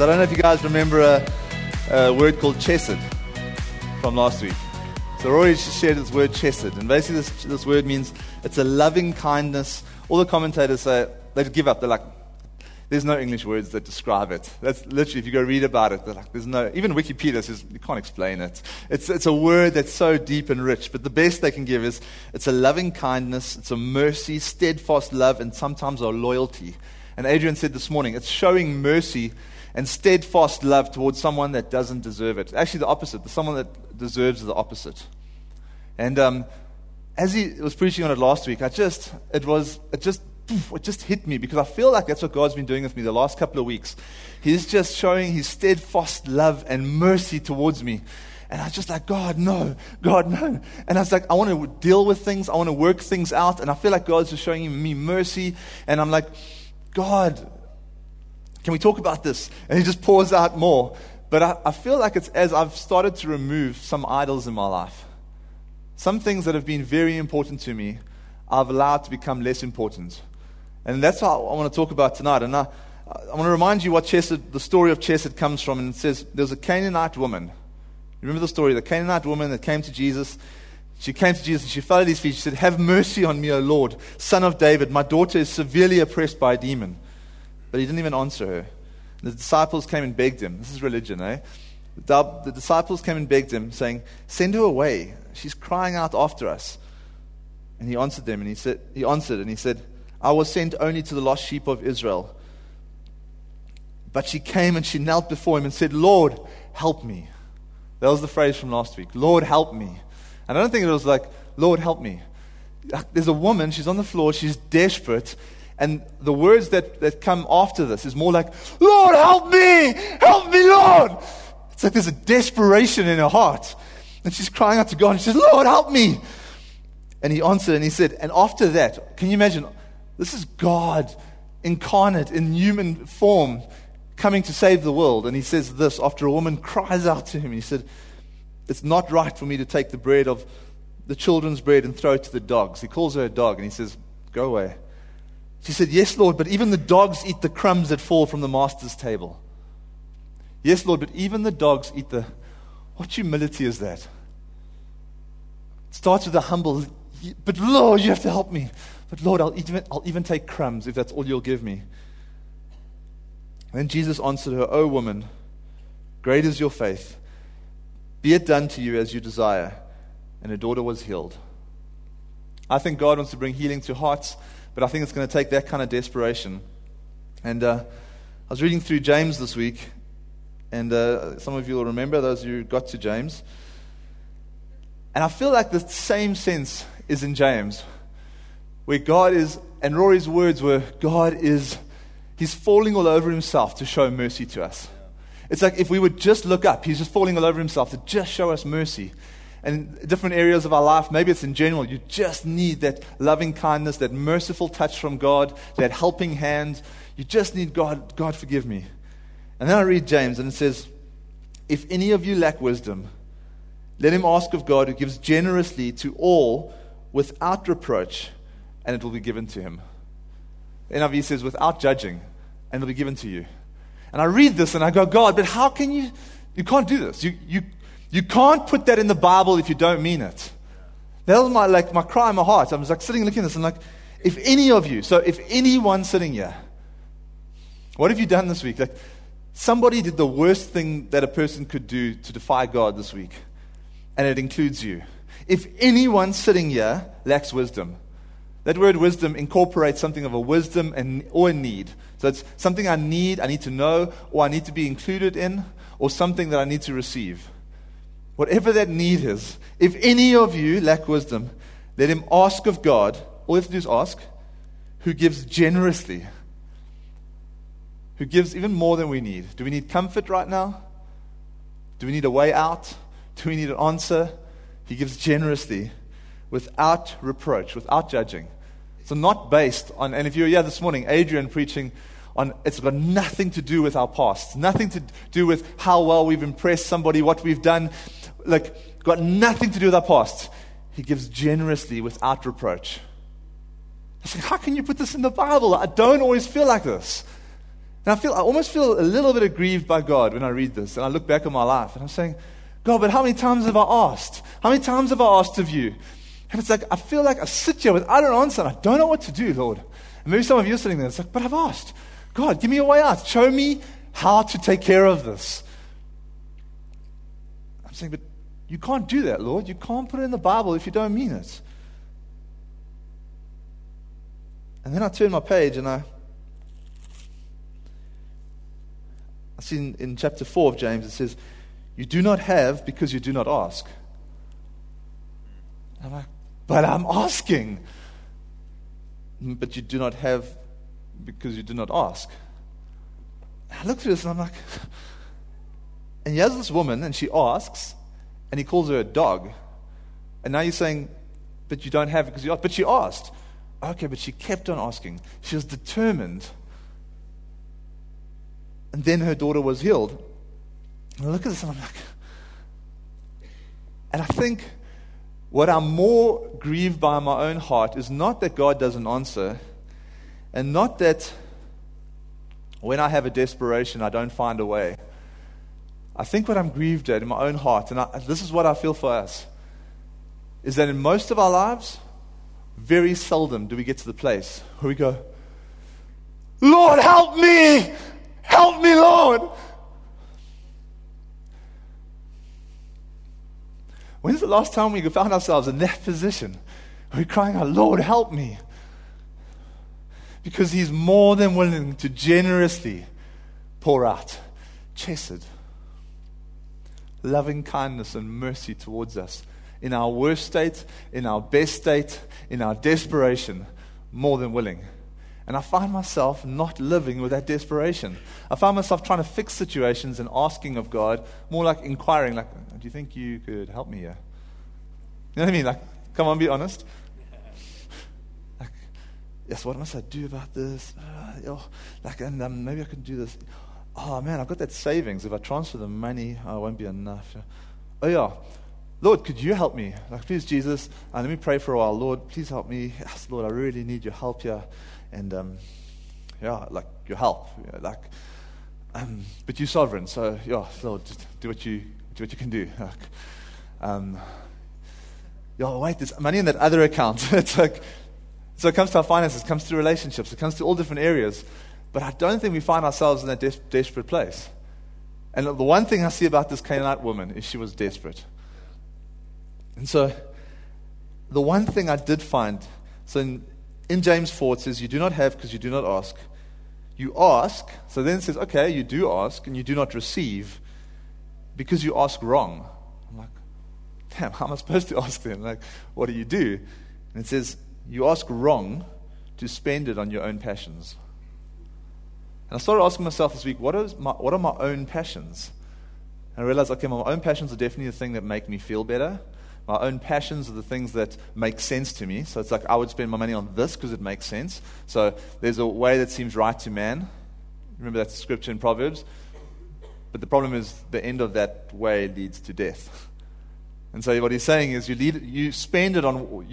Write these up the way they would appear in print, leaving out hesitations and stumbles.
So I don't know if you guys remember a word called chesed from last week. So Rory shared this word chesed, and basically this word means it's a loving kindness. All the commentators say, they give up. They're like, there's no English words that describe it. That's literally, if you go read about it, they're like, there's no, even Wikipedia says, you can't explain it. It's a word that's so deep and rich, but the best they can give is, it's a loving kindness, it's a mercy, steadfast love, and sometimes a loyalty. And Adrian said this morning, it's showing mercy and steadfast love towards someone that doesn't deserve it. Actually, the opposite. Someone that deserves the opposite. And as he was preaching on it last week, it just hit me, because I feel like that's what God's been doing with me the last couple of weeks. He's just showing His steadfast love and mercy towards me. And I was just like, God, no. And I was like, I want to deal with things. I want to work things out. And I feel like God's just showing me mercy. And I'm like, God, can we talk about this? And He just pours out more. But I feel like it's as I've started to remove some idols in my life. Some things that have been very important to me, I've allowed to become less important. And that's what I want to talk about tonight. And I want to remind you what the story of Chesed comes from. And it says, there's a Canaanite woman. You remember the story? The Canaanite woman that came to Jesus. She came to Jesus and she fell at His feet. She said, have mercy on me, O Lord, Son of David. My daughter is severely oppressed by a demon. But He didn't even answer her. The disciples came and begged Him. This is religion, eh? The disciples came and begged Him, saying, send her away. She's crying out after us. And He answered them, and He said, I was sent only to the lost sheep of Israel. But she came and she knelt before Him and said, Lord, help me. That was the phrase from last week. Lord, help me. And I don't think it was like, Lord, help me. There's a woman, she's on the floor, she's desperate. And the words that come after this is more like, Lord, help me, Lord. It's like there's a desperation in her heart. And she's crying out to God, and she says, Lord, help me. And He answered, and He said, and after that, can you imagine, this is God incarnate in human form coming to save the world. And He says this, after a woman cries out to Him, He said, it's not right for me to take the children's bread and throw it to the dogs. He calls her a dog, and He says, go away. She said, yes, Lord, but even the dogs eat the crumbs that fall from the master's table. Yes, Lord, but even the dogs eat what humility is that? It starts with a humble, but Lord, you have to help me. But Lord, I'll even take crumbs if that's all you'll give me. And then Jesus answered her, O woman, great is your faith. Be it done to you as you desire. And her daughter was healed. I think God wants to bring healing to hearts, but I think it's going to take that kind of desperation. And I was reading through James this week, and some of you will remember, those who got to James. And I feel like the same sense is in James, where God is, and Rory's words were, He's falling all over Himself to show mercy to us. It's like if we would just look up, He's just falling all over Himself to just show us mercy. And different areas of our life, maybe it's in general, you just need that loving kindness, that merciful touch from God, that helping hand. You just need God forgive me. And then I read James, and it says, if any of you lack wisdom, let him ask of God, who gives generously to all without reproach, and it will be given to him. The NIV says, without judging, and it will be given to you. And I read this, and I go, God, but how can you can't do this. You can't put that in the Bible if you don't mean it. That was my cry in my heart. I was like sitting looking at this, and like, if anyone sitting here, what have you done this week? Like, somebody did the worst thing that a person could do to defy God this week, and it includes you. If anyone sitting here lacks wisdom, that word wisdom incorporates something of a wisdom or a need. So it's something I need to know, or I need to be included in, or something that I need to receive. Whatever that need is, if any of you lack wisdom, let him ask of God. All you have to do is ask, who gives generously, who gives even more than we need. Do we need comfort right now? Do we need a way out? Do we need an answer? He gives generously, without reproach, without judging. So not based on, and if you were here this morning, Adrian preaching on, it's got nothing to do with our past, nothing to do with how well we've impressed somebody, what we've done, like, got nothing to do with our past. He gives generously, without reproach. I was like, how can you put this in the Bible? I don't always feel like this. And I almost feel a little bit aggrieved by God when I read this, and I look back on my life, and I'm saying, God, but how many times have I asked? How many times have I asked of you? And it's like, I feel like I sit here without an answer, and I don't know what to do, Lord. And maybe some of you are sitting there, it's like, but I've asked. God, give me a way out. Show me how to take care of this. I'm saying, but you can't do that, Lord. You can't put it in the Bible if you don't mean it. And then I turn my page, and I see in chapter 4 of James, it says, you do not have because you do not ask. And I'm like, but I'm asking. But you do not have because you do not ask. And I look through this and I'm like, and he has this woman and she asks, and he calls her a dog. And now you're saying, but you don't have because you asked. But she asked. Okay, but she kept on asking. She was determined. And then her daughter was healed. And I look at this and I'm like, and I think what I'm more grieved by in my own heart is not that God doesn't answer, and not that when I have a desperation, I don't find a way. I think what I'm grieved at in my own heart, and this is what I feel for us, is that in most of our lives, very seldom do we get to the place where we go, Lord, help me! Help me, Lord! When's the last time we found ourselves in that position? We're crying out, Lord, help me. Because He's more than willing to generously pour out chesed, loving kindness and mercy towards us. In our worst state, in our best state, in our desperation, more than willing. And I find myself not living with that desperation. I find myself trying to fix situations and asking of God, more like inquiring, like, do you think you could help me here? You know what I mean? Like, come on, be honest. Like, yes, what must I do about this? And maybe I can do this. Oh man, I've got that savings. If I transfer the money, it won't be enough. Oh yeah, Lord, could you help me? Like, please, Jesus, let me pray for a while. Lord, please help me. Yes, Lord, I really need your help here. And like your help, but you're sovereign, so Lord, just do what you can do. Wait, there's money in that other account. It's like, so it comes to our finances, it comes to relationships, it comes to all different areas. But I don't think we find ourselves in that desperate place. And the one thing I see about this Canaanite woman is she was desperate. And so, the one thing I did find, so in James 4, it says, you do not have because you do not ask. You ask, so then it says, okay, you do ask, and you do not receive because you ask wrong. I'm like, damn, how am I supposed to ask then? Like, what do you do? And it says, you ask wrong to spend it on your own passions. And I started asking myself this week, what are my own passions? And I realized, okay, my own passions are definitely the thing that make me feel better. My own passions are the things that make sense to me. So it's like I would spend my money on this because it makes sense. So there's a way that seems right to man. Remember that scripture in Proverbs? But the problem is the end of that way leads to death. And so what he's saying is you spend it on,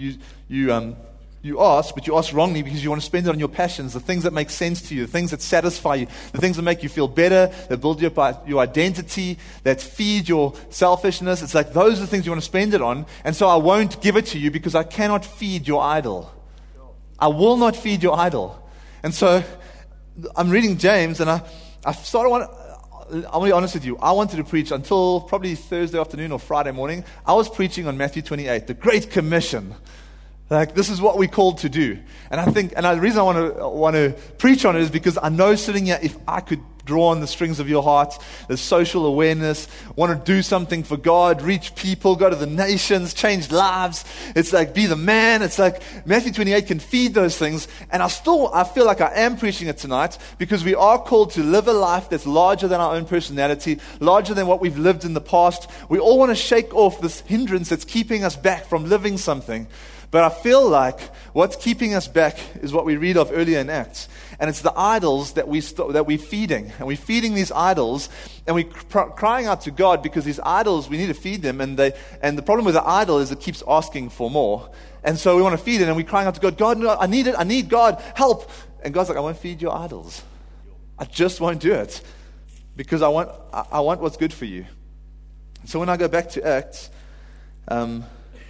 you ask, but you ask wrongly because you want to spend it on your passions, the things that make sense to you, the things that satisfy you, the things that make you feel better, that build your identity, that feed your selfishness. It's like those are the things you want to spend it on. And so I won't give it to you because I cannot feed your idol. I will not feed your idol. And so I'm reading James, and I want to be honest with you. I wanted to preach until probably Thursday afternoon or Friday morning. I was preaching on Matthew 28, the Great Commission. Like, this is what we're called to do. And I think, and the reason I want to preach on it is because I know sitting here, if I could draw on the strings of your heart, the social awareness, want to do something for God, reach people, go to the nations, change lives. It's like, be the man. It's like Matthew 28 can feed those things. And I feel like I am preaching it tonight because we are called to live a life that's larger than our own personality, larger than what we've lived in the past. We all want to shake off this hindrance that's keeping us back from living something. But I feel like what's keeping us back is what we read of earlier in Acts. And it's the idols that we're feeding. And we're feeding these idols, and we're crying out to God because these idols, we need to feed them. And the problem with the idol is it keeps asking for more. And so we want to feed it, and we're crying out to God, God, no, I need it, I need God, help. And God's like, I won't feed your idols. I just won't do it because I want what's good for you. So when I go back to Acts, I'll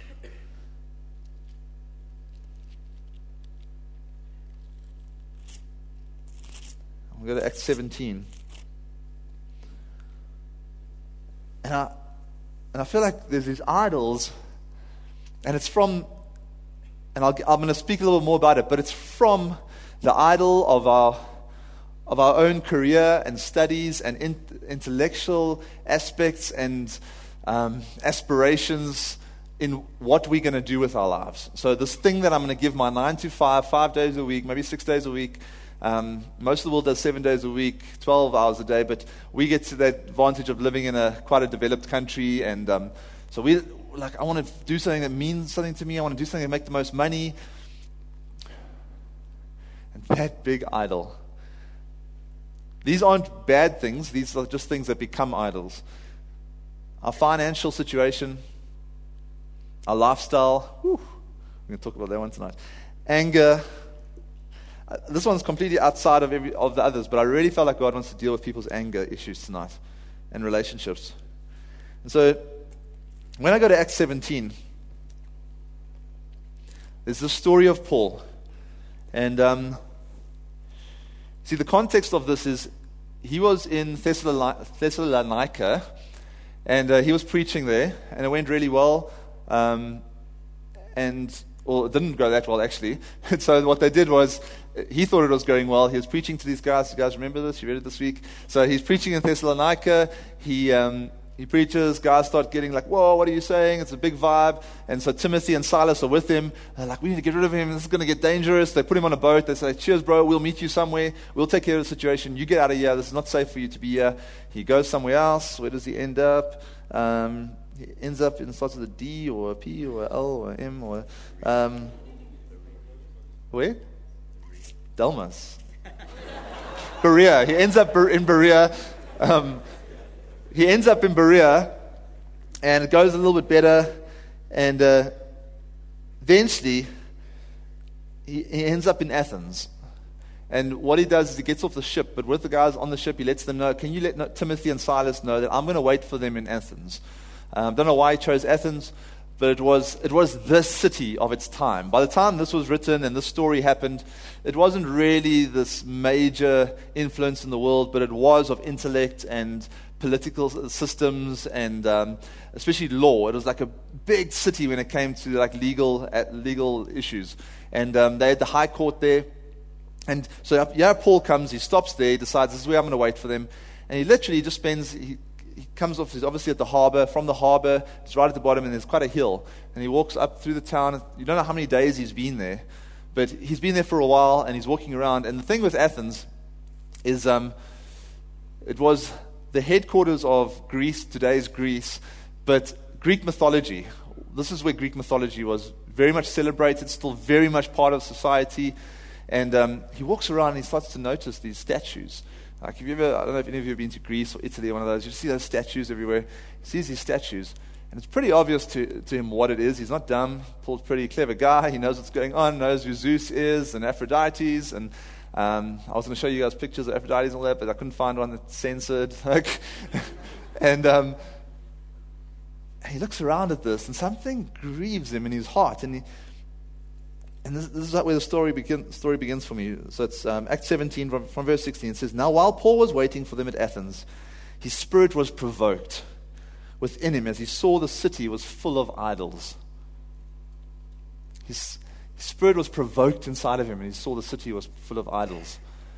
go to Acts 17. And I feel like there's these idols, and it's from, and I'm going to speak a little more about it, but it's from the idol of our own career and studies and intellectual aspects and aspirations in what we're going to do with our lives. So this thing that I'm going to give my 9 to 5, 5 days a week, maybe 6 days a week. Most of the world does 7 days a week, 12 hours a day, but we get to that advantage of living in quite a developed country, and so I want to do something that means something to me. I want to do something that make the most money. And that big idol. These aren't bad things. These are just things that become idols. Our financial situation, our lifestyle. We're going to talk about that one tonight. Anger. This one's completely outside of the others, but I really felt like God wants to deal with people's anger issues tonight and relationships. And so, when I go to Acts 17, there's the story of Paul. And see, the context of this is he was in Thessalonica, and he was preaching there, and it went really well. It didn't go that well, actually. So what they did was, he thought it was going well. He was preaching to these guys. You guys remember this? You read it this week? So he's preaching in Thessalonica. He preaches. Guys start getting like, whoa, what are you saying? It's a big vibe. And so Timothy and Silas are with him. They're like, we need to get rid of him. This is going to get dangerous. They put him on a boat. They say, cheers, bro. We'll meet you somewhere. We'll take care of the situation. You get out of here. This is not safe for you to be here. He goes somewhere else. Where does he end up? He ends up in starts with a D or a P or a L or a M or where? Delmas. Berea. He ends up in Berea. He ends up in Berea, and it goes a little bit better, and eventually he ends up in Athens. And what he does is he gets off the ship, but with the guys on the ship, he lets them know, can you let Timothy and Silas know that I'm going to wait for them in Athens? Don't know why he chose Athens, but it was this city of its time. By the time this was written and this story happened, it wasn't really this major influence in the world, but it was of intellect and political systems and especially law. It was like a big city when it came to like legal issues. And they had the high court there. And so Paul comes, he stops there, he decides this is where I'm going to wait for them. And he literally just spends... He comes off, he's obviously at the harbor. From the harbor, it's right at the bottom, and there's quite a hill. And he walks up through the town. You don't know how many days he's been there, but he's been there for a while, and he's walking around. And the thing with Athens is it was the headquarters of Greece, today's Greece, but Greek mythology. This is where Greek mythology was very much celebrated, still very much part of society. And he walks around and he starts to notice these statues. Like, I don't know if any of you have been to Greece or Italy or one of those, you see those statues everywhere. He sees these statues, and it's pretty obvious to him what it is. He's not dumb. Paul's a pretty clever guy. He knows what's going on, knows who Zeus is and Aphrodite's. And I was going to show you guys pictures of Aphrodite's and all that, but I couldn't find one that's censored. And he looks around at this, and something grieves him in his heart. And this is where the story begins for me. So it's Acts 17 from verse 16. It says, now while Paul was waiting for them at Athens, his spirit was provoked within him as he saw the city was full of idols. His spirit was provoked inside of him and he saw the city was full of idols.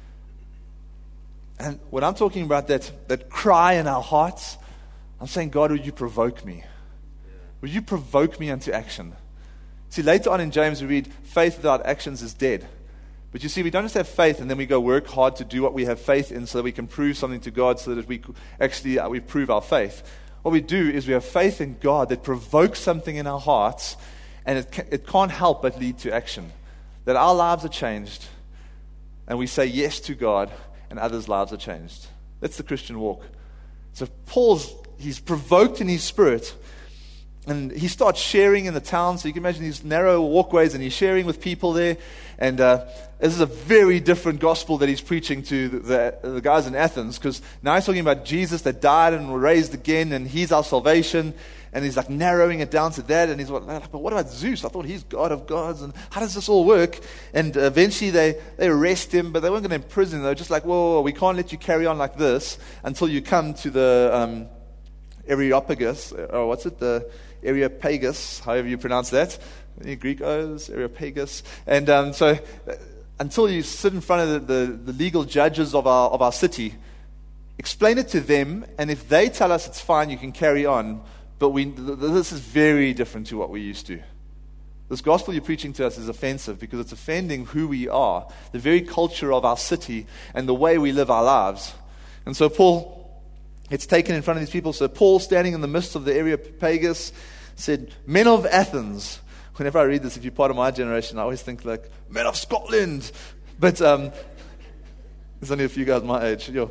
And when I'm talking about that cry in our hearts, I'm saying, God, would you provoke me? Would you provoke me unto action? See, later on in James we read, faith without actions is dead. But you see, we don't just have faith and then we go work hard to do what we have faith in so that we can prove something to God so that we actually we prove our faith. What we do is we have faith in God that provokes something in our hearts, and it can't help but lead to action. That our lives are changed and we say yes to God and others' lives are changed. That's the Christian walk. So he's provoked in his spirit, And he starts sharing in the town, so you can imagine these narrow walkways, and he's sharing with people there. And this is a very different gospel that he's preaching to the guys in Athens, because now he's talking about Jesus that died and was raised again, and he's our salvation. And he's like narrowing it down to that. And he's like, but what about Zeus? I thought he's God of gods. And how does this all work? And eventually they arrest him, but they weren't going to imprison him. They were just like, whoa, we can't let you carry on like this until you come to the Areopagus, or what's it? The Areopagus, however you pronounce that. Any Greek O's? Areopagus. And so until you sit in front of the legal judges of our city, explain it to them, and if they tell us it's fine, you can carry on. But this is very different to what we're used to. This gospel you're preaching to us is offensive because it's offending who we are, the very culture of our city, and the way we live our lives. And so Paul gets taken in front of these people. So Paul, standing in the midst of the Areopagus, said, "Men of Athens." Whenever I read this, if you're part of my generation, I always think like, "Men of Scotland." But there's only a few guys my age. Yo.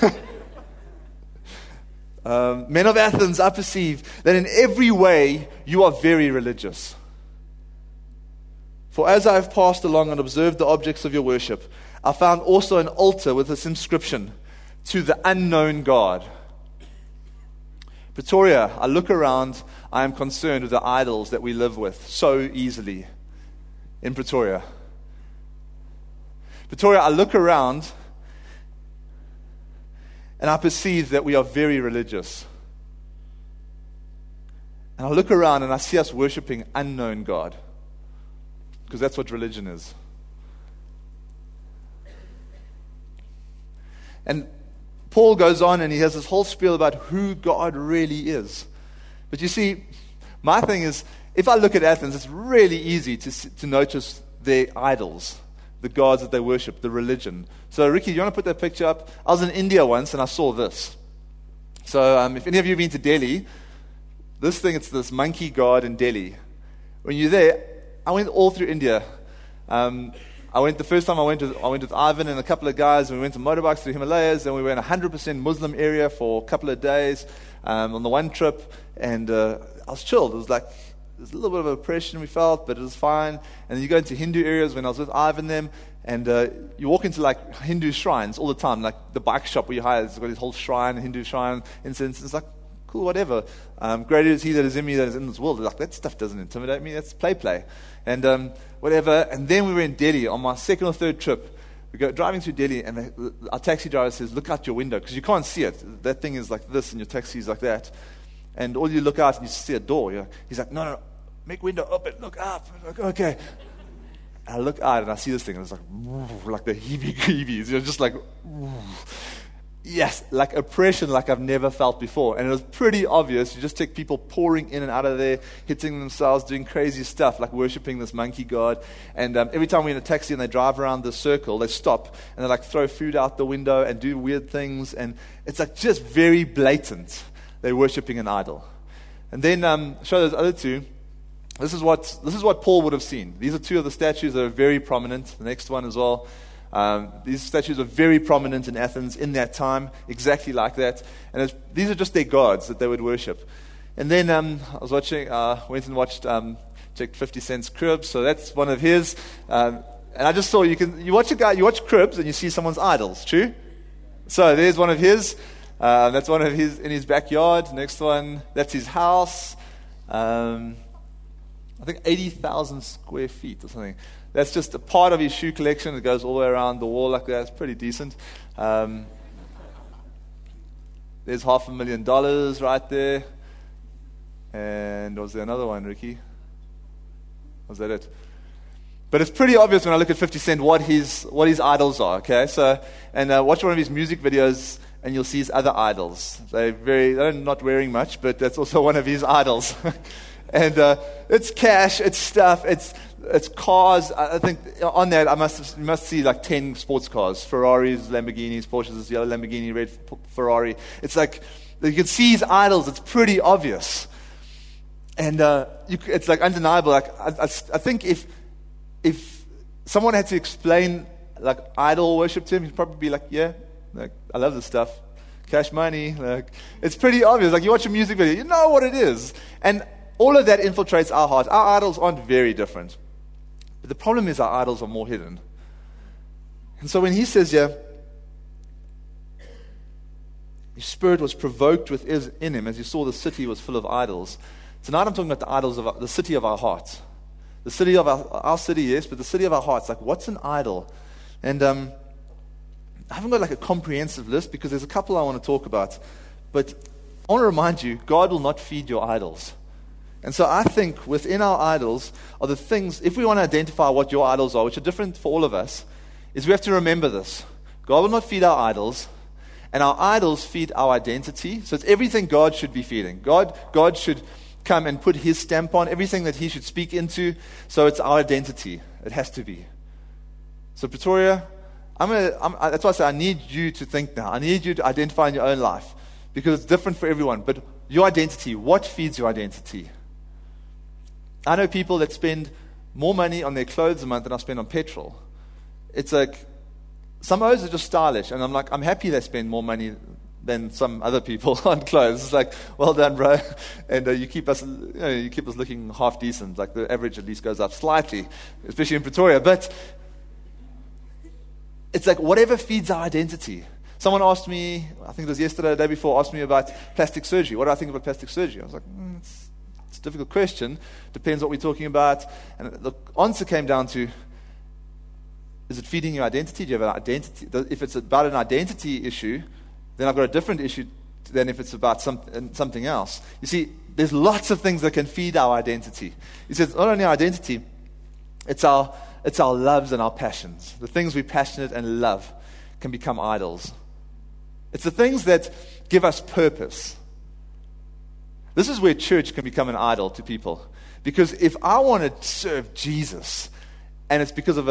Men of Athens, I perceive that in every way you are very religious. For as I have passed along and observed the objects of your worship, I found also an altar with this inscription, "To the unknown God." Pretoria, I look around, I am concerned with the idols that we live with so easily in Pretoria. Pretoria, I look around and I perceive that we are very religious. And I look around and I see us worshiping unknown God. Because that's what religion is. And Paul goes on and he has this whole spiel about who God really is. But you see, my thing is, if I look at Athens, it's really easy to notice their idols, the gods that they worship, the religion. So, Ricky, do you want to put that picture up? I was in India once and I saw this. So, if any of you have been to Delhi, it's this monkey god in Delhi. When you're there, I went all through India. The first time I went with Ivan and a couple of guys, and we went to motorbikes through Himalayas, and we were in a 100% Muslim area for a couple of days on the one trip, and I was chilled. It was like, there's a little bit of oppression we felt, but it was fine. And then you go into Hindu areas when I was with Ivan and them, and you walk into like Hindu shrines all the time, like the bike shop where you hire, it's got this whole shrine, Hindu shrine, incense. It's like, cool, whatever. Greater is he that is in me that is in this world. Like, that stuff doesn't intimidate me. That's play. And whatever. And then we were in Delhi on my second or third trip. We go driving through Delhi, and our taxi driver says, "Look out your window," because you can't see it. That thing is like this, and your taxi is like that. And all you look out, and you see a door. He's like, no, make window open, look up. Like, okay. And I look out, and I see this thing, and it's like the heebie-jeebies. Just like, yes, like oppression like I've never felt before. And it was pretty obvious. You just take people pouring in and out of there, hitting themselves, doing crazy stuff, like worshiping this monkey god. And every time we're in a taxi and they drive around the circle, they stop and they like throw food out the window and do weird things. And it's like just very blatant. They're worshiping an idol. And then show those other two. This is what Paul would have seen. These are two of the statues that are very prominent. The next one as well. These statues are very prominent in Athens in that time, exactly like that. And these are just their gods that they would worship. And then I was watching, went and watched, checked 50 Cent's Cribs, so that's one of his. And I just saw you watch Cribs and you see someone's idols, true? So there's one of his. That's one of his in his backyard. Next one, that's his house. I think 80,000 square feet or something. That's just a part of his shoe collection. It goes all the way around the wall like that. It's pretty decent. There's $500,000 right there. And was there another one, Ricky? Was that it? But it's pretty obvious when I look at 50 Cent what his idols are. Okay, so watch one of his music videos, and you'll see his other idols. They're not wearing much, but that's also one of his idols. And it's cash, it's stuff, it's cars. I think on that you must see like 10 sports cars: Ferraris, Lamborghinis, Porsches. This yellow Lamborghini, red Ferrari. It's like you can see his idols. It's pretty obvious, and it's like undeniable. Like I think if someone had to explain like idol worship to him, he'd probably be like, "Yeah, like I love this stuff, cash money." Like it's pretty obvious. Like you watch a music video, you know what it is, and all of that infiltrates our hearts. Our idols aren't very different. But the problem is our idols are more hidden. And so when he says here, his spirit was provoked within him as he saw the city was full of idols. Tonight I'm talking about the idols of the city of our hearts. The city of our city, yes, but the city of our hearts. Like, what's an idol? And I haven't got like a comprehensive list because there's a couple I want to talk about. But I want to remind you, God will not feed your idols. And so I think within our idols are the things, if we want to identify what your idols are, which are different for all of us, is we have to remember this. God will not feed our idols, and our idols feed our identity. So it's everything God should be feeding. God should come and put his stamp on everything that he should speak into. So it's our identity. It has to be. So Pretoria, that's why I say I need you to think now. I need you to identify in your own life because it's different for everyone. But your identity, what feeds your identity? I know people that spend more money on their clothes a month than I spend on petrol. It's like, some of those are just stylish, and I'm happy they spend more money than some other people on clothes. It's like, well done, bro, and you keep us looking half decent. Like the average at least goes up slightly, especially in Pretoria. But it's like whatever feeds our identity. Someone asked me, I think it was yesterday or the day before, asked me about plastic surgery. What do I think about plastic surgery? I was like, it's a difficult question. Depends what we're talking about. And the answer came down to, is it feeding your identity? Do you have an identity? If it's about an identity issue, then I've got a different issue than if it's about something else. You see, there's lots of things that can feed our identity. He says not only our identity, it's our loves and our passions. The things we're passionate and love can become idols. It's the things that give us purpose. This is where church can become an idol to people. Because if I want to serve Jesus, and it's because of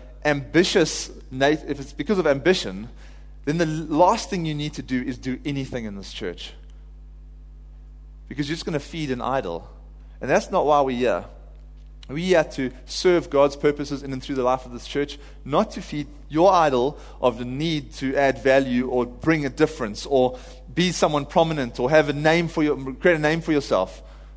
if it's because of ambition, then the last thing you need to do is do anything in this church. Because you're just going to feed an idol. And that's not why we're here. We're here to serve God's purposes in and through the life of this church, not to feed your idol of the need to add value or bring a difference or be someone prominent or have create a name for yourself.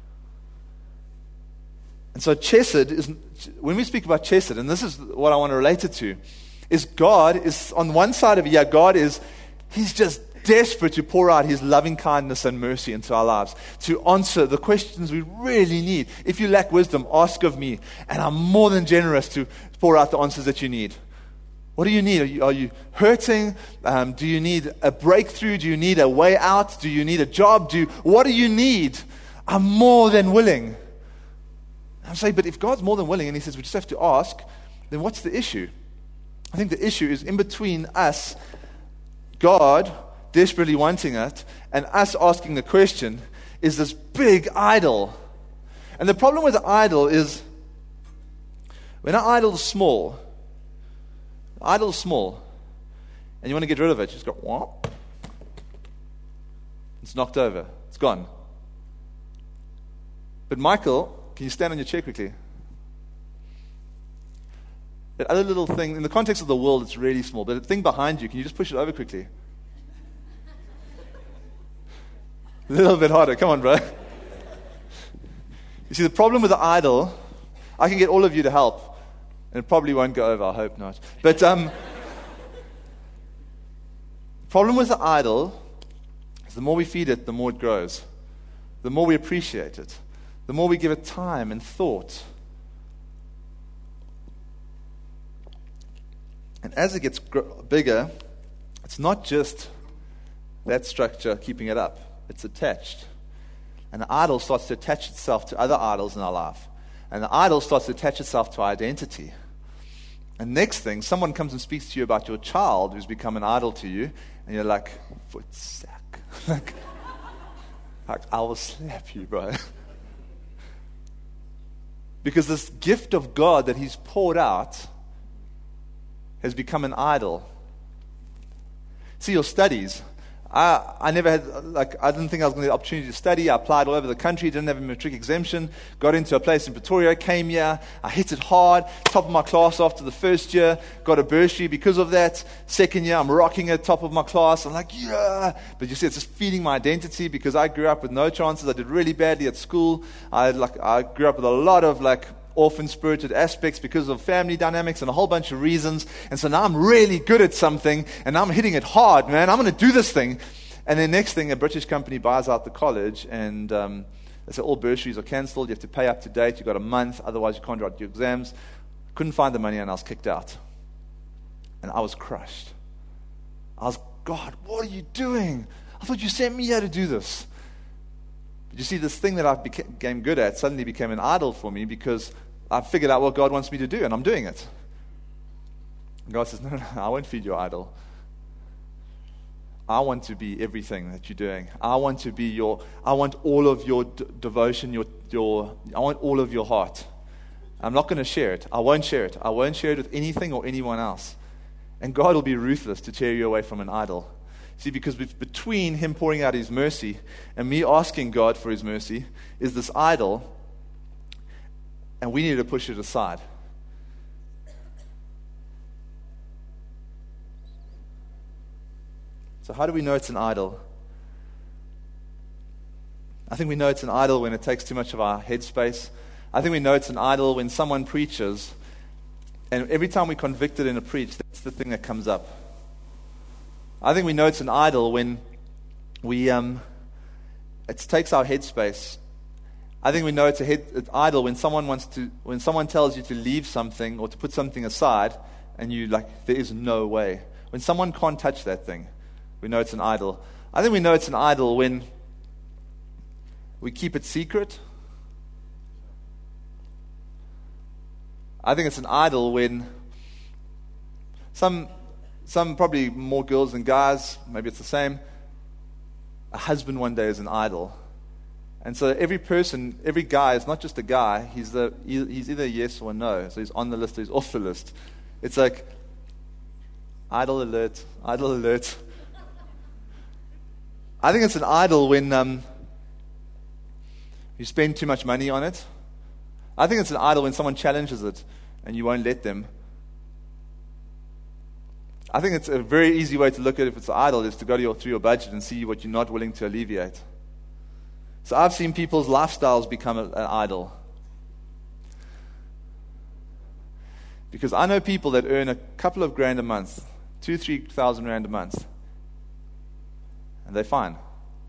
And so chesed when we speak about chesed, and this is what I want to relate it to, is God is on one side of it, God is, he's just desperate to pour out his loving kindness and mercy into our lives, to answer the questions we really need. If you lack wisdom, ask of me, and I'm more than generous to pour out the answers that you need. What do you need? Are you hurting? Do you need a breakthrough? Do you need a way out? Do you need a job? What do you need? I'm more than willing. I'm saying, but if God's more than willing and he says we just have to ask, then what's the issue? I think the issue is in between us, God desperately wanting it, and us asking the question, is this big idol. And the problem with the idol is, when an idol is small, and you want to get rid of it, you just go, whop. It's knocked over. It's gone. But Michael, can you stand on your chair quickly? That other little thing, in the context of the world, it's really small. But the thing behind you, can you just push it over quickly? A little bit harder. Come on, bro. You see, the problem with the idol, I can get all of you to help. And it probably won't go over. I hope not. But the problem with the idol is the more we feed it, the more it grows. The more we appreciate it. The more we give it time and thought. And as it gets bigger, it's not just that structure keeping it up. It's attached. And the idol starts to attach itself to other idols in our life. And the idol starts to attach itself to our identity. And next thing, someone comes and speaks to you about your child who's become an idol to you, and you're like, foot sack. like, I will slap you, bro. Because this gift of God that he's poured out has become an idol. See, your studies. I never had, I didn't think I was going to get the opportunity to study. I applied all over the country, didn't have a matric exemption, got into a place in Pretoria, came here, I hit it hard, top of my class after the first year, got a bursary because of that. Second year, I'm rocking at top of my class. I'm like, yeah. But you see, it's just feeding my identity because I grew up with no chances. I did really badly at school. I grew up with a lot of orphan-spirited aspects because of family dynamics and a whole bunch of reasons. And so now I'm really good at something, and now I'm hitting it hard, man. I'm going to do this thing. And then next thing, a British company buys out the college, and they say all bursaries are cancelled. You have to pay up to date. You've got a month. Otherwise, you can't write your exams. Couldn't find the money, and I was kicked out. And I was crushed. I was, God, what are you doing? I thought you sent me here to do this. But you see, this thing that I became good at suddenly became an idol for me because I figured out what God wants me to do, and I'm doing it. And God says, no, I won't feed your idol. I want to be everything that you're doing. I want all of your devotion, I want all of your heart. I'm not going to share it. I won't share it. I won't share it with anything or anyone else. And God will be ruthless to tear you away from an idol. See, because between Him pouring out His mercy and me asking God for His mercy is this idol, and we need to push it aside. So how do we know it's an idol? I think we know it's an idol when it takes too much of our headspace. I think we know it's an idol when someone preaches, and every time we're convicted in a preach, that's the thing that comes up. I think we know it's an idol when it takes our headspace. I think we know it's an idol when someone tells you to leave something or to put something aside, and you there is no way. When someone can't touch that thing, we know it's an idol. I think we know it's an idol when we keep it secret. I think it's an idol when some probably more girls than guys, maybe it's the same, a husband one day is an idol. And so every guy is not just a guy, he's either a yes or a no. So he's on the list or he's off the list. It's like, idol alert, idol alert. I think it's an idol when you spend too much money on it. I think it's an idol when someone challenges it and you won't let them. I think it's a very easy way to look at it if it's an idol is to go through your budget and see what you're not willing to alleviate. So I've seen people's lifestyles become an idol. Because I know people that earn a couple of grand a month, 2,000-3,000 rand a month, and they're fine.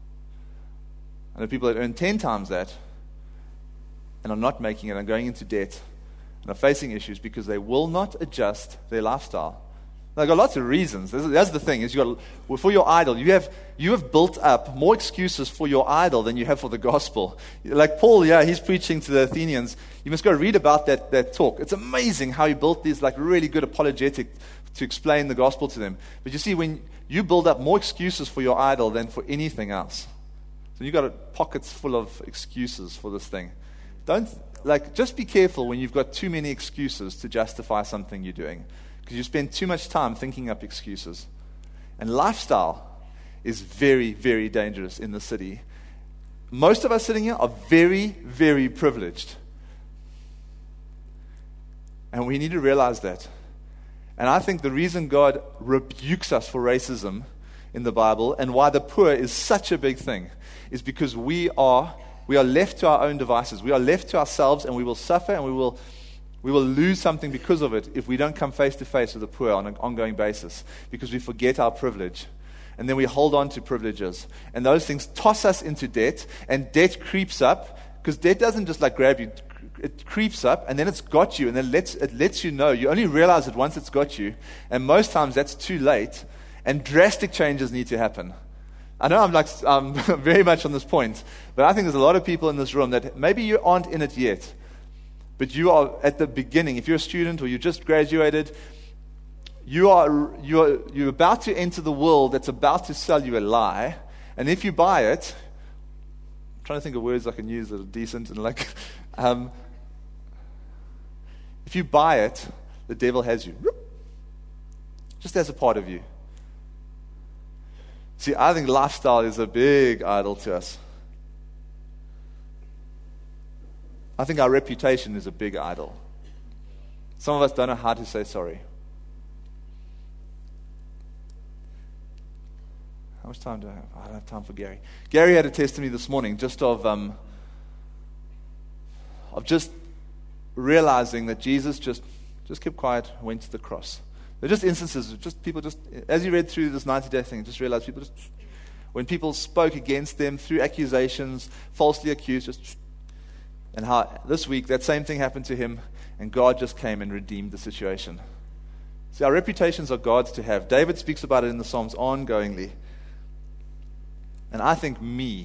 I know people that earn 10 times that and are not making it and going into debt and are facing issues because they will not adjust their lifestyle. They've got lots of reasons. That's the thing, is for your idol, you have built up more excuses for your idol than you have for the gospel. Like Paul, he's preaching to the Athenians. You must go read about that talk. It's amazing how he built these really good apologetic to explain the gospel to them. But you see, when you build up more excuses for your idol than for anything else, so you've got pockets full of excuses for this thing. Just be careful when you've got too many excuses to justify something you're doing. Because you spend too much time thinking up excuses. And lifestyle is very, very dangerous in the city. Most of us sitting here are very, very privileged. And we need to realize that. And I think the reason God rebukes us for racism in the Bible and why the poor is such a big thing is because we are left to our own devices. We are left to ourselves, and we will suffer, and we will lose something because of it if we don't come face to face with the poor on an ongoing basis, because we forget our privilege. And then we hold on to privileges. And those things toss us into debt, and debt creeps up, because debt doesn't just grab you. It creeps up, and then it's got you, and then it lets you know. You only realize it once it's got you, and most times that's too late, and drastic changes need to happen. I know I'm very much on this point, but I think there's a lot of people in this room that maybe you aren't in it yet, but you are at the beginning. If you're a student or you just graduated, you're about to enter the world that's about to sell you a lie, and if you buy it, I'm trying to think of words I can use that are decent and if you buy it, the devil has you, just as a part of you. See, I think lifestyle is a big idol to us. I think our reputation is a big idol. Some of us don't know how to say sorry. How much time do I have? I don't have time for Gary. Gary had a testimony this morning just of just realizing that Jesus just kept quiet, went to the cross. They're just instances of just people just, as you read through this 90-day thing, just realized people just, when people spoke against them through accusations, falsely accused, and how this week that same thing happened to him, and God just came and redeemed the situation. See, our reputations are God's to have. David speaks about it in the Psalms ongoingly. And I think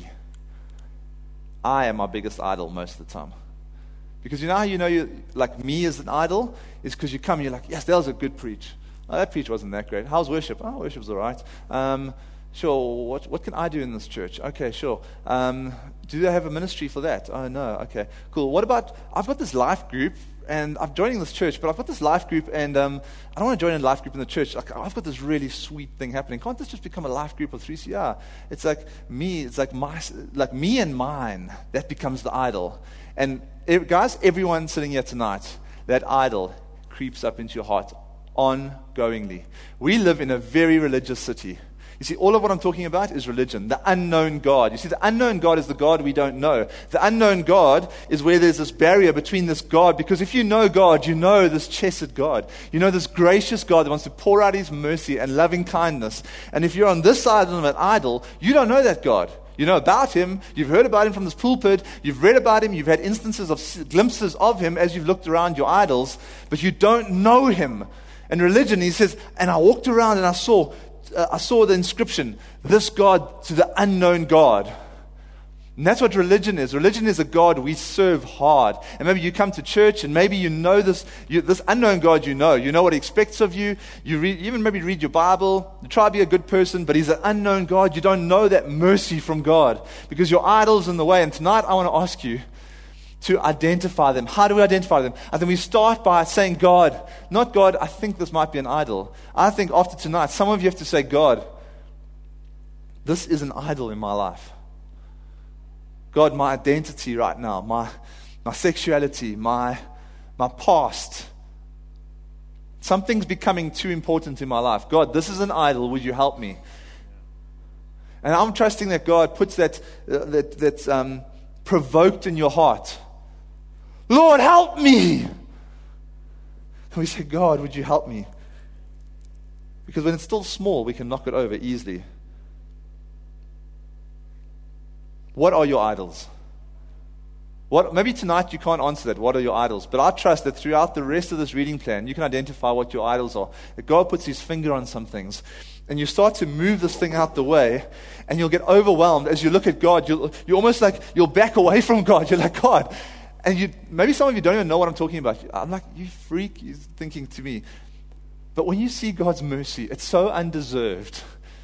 I am my biggest idol most of the time. Because you know how you know you like me as an idol? Is because you come and you're like, yes, that was a good preach. Oh, that preach wasn't that great. How's worship? Oh, worship was all right. Sure, what can I do in this church? Okay, sure. Do they have a ministry for that? Oh, no. Okay, cool. What about, I've got this life group, and I'm joining this church, but I've got this life group, and I don't want to join a life group in the church. Like, I've got this really sweet thing happening. Can't this just become a life group of 3CR? It's like me. It's like me and mine. That becomes the idol. And guys, everyone sitting here tonight, that idol creeps up into your heart ongoingly. We live in a very religious city. You see, all of what I'm talking about is religion, the unknown God. You see, the unknown God is the God we don't know. The unknown God is where there's this barrier between this God, because if you know God, you know this chesed God. You know this gracious God that wants to pour out His mercy and loving kindness. And if you're on this side of an idol, you don't know that God. You know about Him, you've heard about Him from this pulpit, you've read about Him, you've had instances of glimpses of Him as you've looked around your idols, but you don't know Him. And religion, he says, and I walked around and I saw the inscription, this God to the unknown God. And that's what religion is. Religion is a God we serve hard. And maybe you come to church and maybe you know this unknown God you know what He expects of you. You even maybe read your Bible, you try to be a good person, but He's an unknown God. You don't know that mercy from God because your idol's in the way. And tonight I want to ask you to identify them. How do we identify them? I think we start by saying, God, not God, I think this might be an idol. I think after tonight, some of you have to say, God, this is an idol in my life. God, my identity right now, my sexuality, my past, something's becoming too important in my life. God, this is an idol. Would you help me? And I'm trusting that God puts that provoked in your heart. Lord, help me. And we say, God, would you help me? Because when it's still small, we can knock it over easily. What are your idols? Maybe tonight you can't answer that. What are your idols? But I trust that throughout the rest of this reading plan, you can identify what your idols are. That God puts His finger on some things. And you start to move this thing out the way, and you'll get overwhelmed as you look at God. You're almost like you'll back away from God. You're like, God. And maybe some of you don't even know what I'm talking about. I'm like, you freak, you're thinking to me. But when you see God's mercy, it's so undeserved.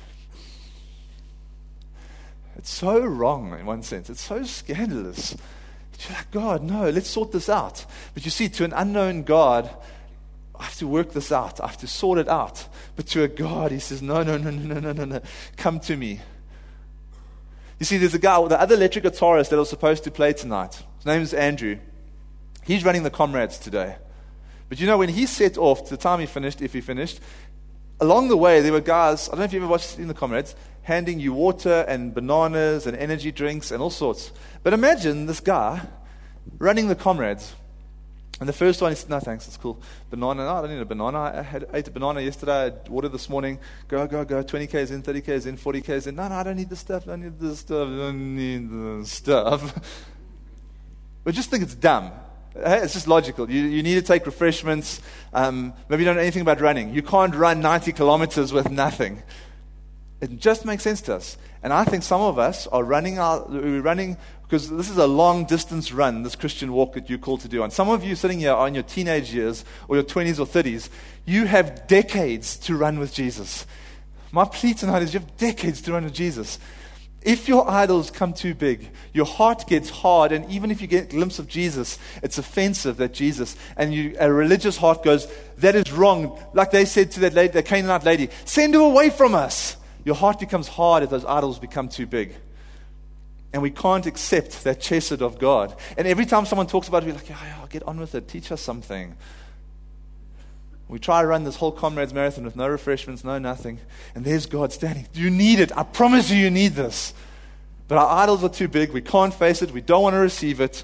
It's so wrong in one sense. It's so scandalous. You're like, God, no, let's sort this out. But you see, to an unknown God, I have to work this out. I have to sort it out. But to a God, He says, no, come to me. You see, there's a guy, the other electric guitarist that was supposed to play tonight. His name is Andrew. He's running the Comrades today. But you know, when he set off, to the time he finished, if he finished, along the way, there were guys, I don't know if you ever watched in the Comrades, handing you water and bananas and energy drinks and all sorts. But imagine this guy running the Comrades. And the first one is, no thanks, it's cool. Banana, no, I don't need a banana. I ate a banana yesterday, I had water this morning. Go, 20 Ks in, 30 Ks in, 40 Ks in. No, I don't need this stuff, I don't need the stuff. But just think it's dumb. It's just logical. You need to take refreshments. Maybe you don't know anything about running. You can't run 90 kilometers with nothing. It just makes sense to us. And I think some of us are running because this is a long distance run, this Christian walk that you're called to do. And some of you sitting here are in your teenage years or your 20s or 30s. You have decades to run with Jesus. My plea tonight is you have decades to run with Jesus. If your idols come too big, your heart gets hard, and even if you get a glimpse of Jesus, it's offensive that Jesus, and a religious heart goes, that is wrong. Like they said to that Canaanite lady, send her away from us. your heart becomes hard if those idols become too big. And we can't accept that chesed of God. And every time someone talks about it, we're like, yeah, get on with it. Teach us something. We try to run this whole Comrades Marathon with no refreshments, no nothing. And there's God standing. You need it. I promise you need this. But our idols are too big. We can't face it. We don't want to receive it.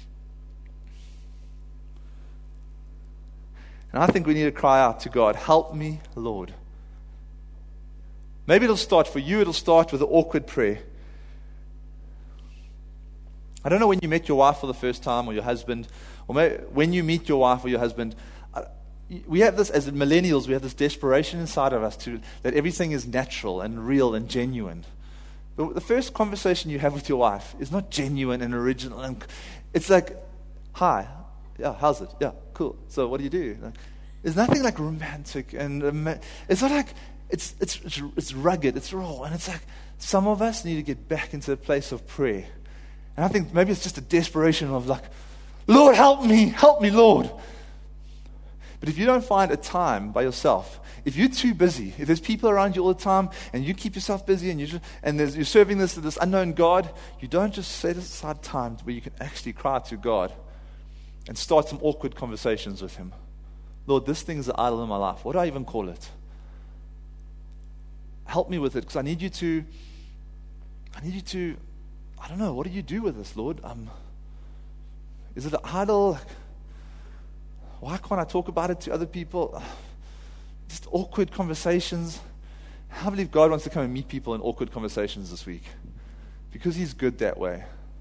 And I think we need to cry out to God, help me, Lord. Maybe it'll start for you, it'll start with an awkward prayer. I don't know when you met your wife for the first time or your husband, or maybe when you meet your wife or your husband, we have this, as millennials, we have this desperation inside of us that everything is natural and real and genuine. But the first conversation you have with your wife is not genuine and original. And it's like, hi, yeah, how's it? Yeah, cool. So what do you do? Like, there's nothing like romantic and it's not like, it's rugged, it's raw. And it's like, some of us need to get back into a place of prayer. And I think maybe it's just a desperation of like, Lord, help me, Lord. But if you don't find a time by yourself, if you're too busy, if there's people around you all the time, and you keep yourself busy, and you're serving this unknown God, you don't just set aside time where you can actually cry to God and start some awkward conversations with Him. Lord, this thing's an idol in my life. What do I even call it? Help me with it, because I need you to, I don't know, what do you do with this, Lord? Is it an idol? Why can't I talk about it to other people? Just awkward conversations. I believe God wants to come and meet people in awkward conversations this week, because He's good that way.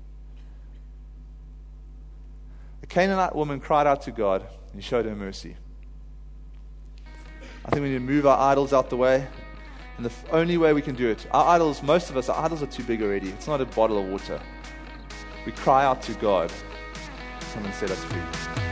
The Canaanite woman cried out to God, and He showed her mercy. I think we need to move our idols out the way. And the only way we can do it, our idols, most of us, our idols are too big already. It's not a bottle of water. We cry out to God. Come and set us free.